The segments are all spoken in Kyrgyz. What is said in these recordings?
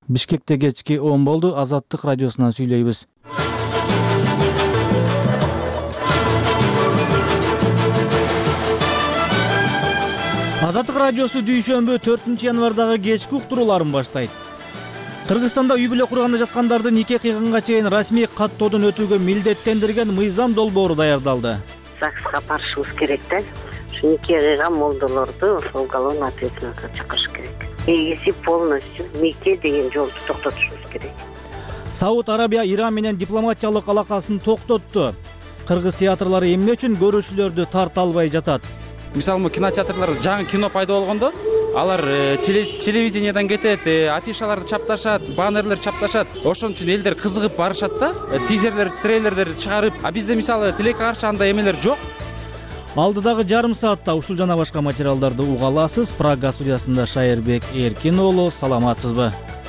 Бишкекте кечки 10 болду. Азаттык радиосунан сүйлөйбүз. Азаттык радиосу дүйшөмбү 4 январдагы кечки уктурууларын баштайт. Кыргызстанда үй бүлө курганда жаткандарды нике кыйганга чейин расмий каттоодон өтүүгө милдеттендирген мыйзам долбоору даярдалды. ЗАГСка барышыбыз керек да. Ушу нике кыйган молдолорду уголовный ответственностька чакырыш керек. Негизи полностью нике деген жолду токтотушубуз керек. Сауд Арабия Иран менен дипломатиялык алакасын токтотту. Кыргыз театрлары эмне үчүн көрүүчүлөрдү тарта албай жатат? Мисалы, кинотеатрларда жаңы кино пайда болгондо, алар телевидениядан кетет, афишаларды чапташат, баннерлер чапташат. Ошон үчүн элдер кызыгып барышат да, тизерлер, трейлерлер чыгарып. А бизде мисалы тилекке каршы андай эмелер жок. Алдыдагы жарым саатта ушул жана башка материалдарды уга аласыз. Прага студиясында Шайырбек Эркин уулу, саламатсызбы?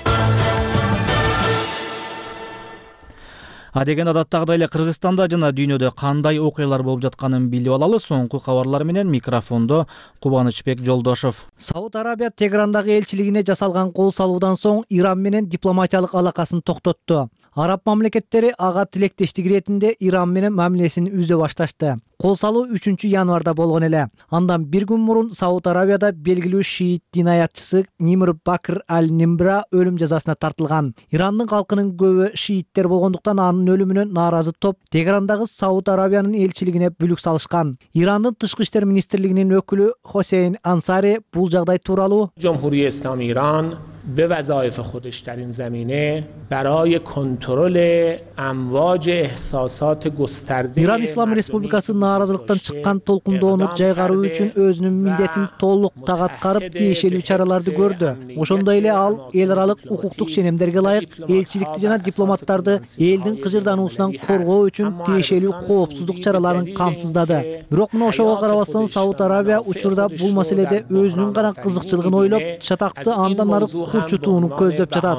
Адеген адаттагыдай эле Кыргызстанда жана дүйнөдө кандай окуялар болуп жатканын билип алалы. Соңку кабарлар менен микрофондо Кубанычбек Жолдошов. Сауд Арабия Тегерандагы элчилигине жасалган кол салуудан соң Иран менен дипломатиялык алакасын токтотту. Араб мамлекеттери ага тилектештик иретинде Иран менен мамилесин үзө башташты. Кол салуу 3 январда болгон эле. Андан бир күн мурун Сауд Арабияда белгилүү шиит динаятчысы Нимр Бакр аль-Нимбра өлүм жазасына тартылган. Ирандын калкынын көбү шииттер болгондуктан анын өлүмүнө нааразы топ Тегерандагы Сауд Арабиянын элчилигине бүлүк салышкан. Ирандын тышкы иштер министрлигинин өкүлү Хосейн Ансари бул жагдай тууралуу جمهوری اسلامی ایران به وظایف خودش در این زمینه برای کنترل امواج احساسات گسترده Иран Ислам Республикасы нааразылыктан чыккан толкундоону жайгаруу үчүн өзүнүн милдетин толук аткарып тиешелүү чараларды көрдү. Ошондой эле ал эл аралык укуктук ченемдерге ылайык элчиликти жана дипломаттарды элдин кыжырдануусунан коргоо үчүн тиешелүү коопсуздук чараларын камсыздады. Бирок мына ошого карабастан Сауд Арабия учурда бул маселеде өзүнүн гана кызыкчылыгын ойлоп, чатакты андан ары курчутууну көздөп жатат.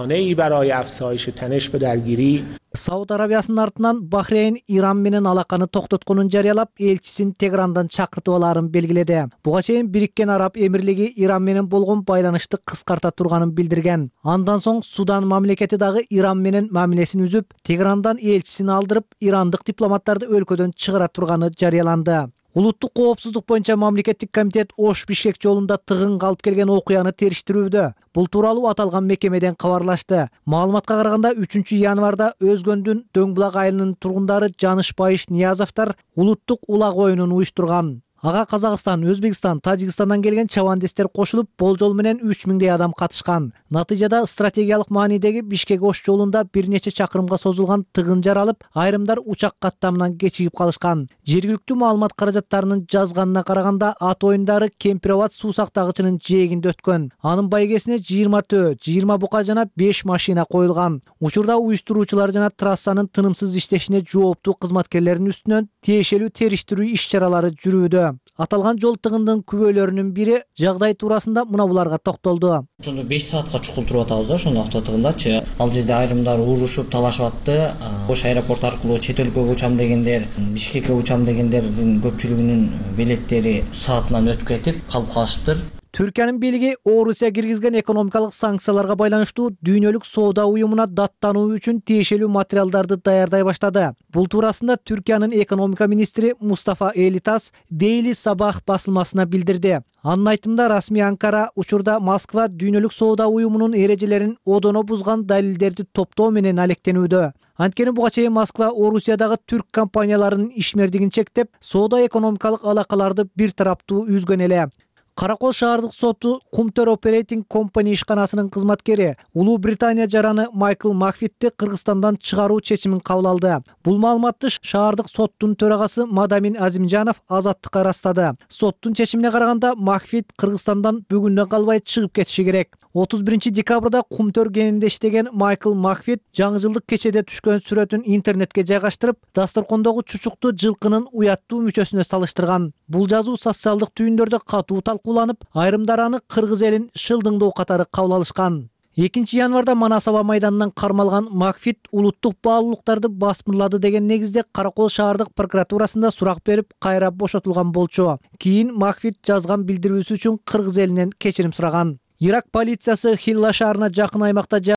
Сауд Арабиясынын артынан Бахрейн Иран менен алаканы токтотконун жарыялап, элчисин Тегерандан чакыртып алаарын белгиледи. Буга чейин Бириккен Араб Эмирлиги Иран менен болгон байланышты кыскарта турганын билдирген. Андан соң Судан мамлекети дагы Иран менен мамилесин үзүп, Тегерандан элчисин алдырып, ирандык дипломаттарды өлкөдөн чыгара турганы жарыяланды. Улуттук коопсуздук боюнча мамлекеттик комитет Ош-Бишкек жолунда тыгынга алып келген окуяны териштирүүдө. Бул тууралуу аталган мекемеден кабарлашты. Маалыматка караганда 3 январда Өзгөндүн Дөңбулак айылынын тургундары Жанышбайыш Ниязовдор улуттук улак оюнун уюштурган. Ага Казакстан, Өзбекстан, Тажикстандан келген чабандестер кошулуп, болжол менен 3000 адам катышкан. Натыйжада стратегиялык маанидеги Бишкек-Ош жолунда бир нече чакырымга созулган тыгын жаралып, айрымдар учак каттамынан кечигип калышкан. Жергиликтүү маалымат каражаттарынын жазганына караганда ат оюндары Кемпироват суу сактагычынын жээгинде өткөн. Анын байгесине 20 төө, 20 бука жана 5 машина коюлган. Учурда уюштуруучулар жана трассанын тынымсыз иштешине жооптуу кызматкерлердин үстүнөн тиешелүү териштирүү иш-чаралары жүрүүдө. Аталган жол тыгындын күбөлөрүнүн бири жагдай туурасында мына буларга токтолду. Ошондо 5 саатка чукул туруп атабыз да, ошондо автотыгындачы. Ал жерде айрымдар урушуп, талашып атты. Ош аэропорт аркылуу чет өлкөгө учам дегендер, Бишкекке учам дегендердин көпчүлүгүнүн билеттери саатынан өтүп кетип калып калышыптыр. Түркиянын бийлиги Орусия киргизген экономикалык санкцияларга байланыштуу дүйнөлүк соода уюмуна даттануу үчүн тиешелүү материалдарды даярдай баштады. Бул туурасында Түркиянын экономика министри Мустафа Элитас Daily Sabah басылмасына билдирди. Анын айтымында расмий Анкара учурда Москва дүйнөлүк соода уюмунун эрежелерин одоно бузган далилдерди топтоо менен алектенүүдө. Анткени буга чейин Москва Орусиядагы түрк компанияларынын ишмердигин чектеп, соода экономикалык алакаларды бир тараптуу үзгөн эле. Каракол шаардык соту Кумтөр Operating Company ишканасынын кызматкери Улуу Британия жараны Майкл Макфитти Кыргызстандан чыгаруу чечимин кабыл алды. Бул маалыматты шаардык соттун төрагасы Мадамин Азимжанов Азаттыкка ырастады. Соттун чечимине караганда Макфит Кыргызстандан бүгүндөн калбай чыгып кетиши керек. 31 декабрда Кумтөр кенинде иштеген Майкл Макфит жаңы жылдык кечеде түшкөн сүрөтүн интернетке жайгаштырып, дасторкондогу чучукту жылкынын уяттуу мүчөсүнө салыштырган. Бул жазуу социалдык түйүндөрдө катуу талкууланып, айрымдар аны кыргыз элин шылдыңдоо катары кабыл алышкан. 2 январда Манасаба майданынан кармалган Макфит улуттук баалуулуктарды басмырлады деген негизде Каракол шаардык прокуратурасында сурак берип, кайра бошотулган болчу. Кийин Макфит жазган билдирүүсү үчүн кыргыз элинен кечирим сураган. Ирак полициясы Хилла шаарына жакын аймакта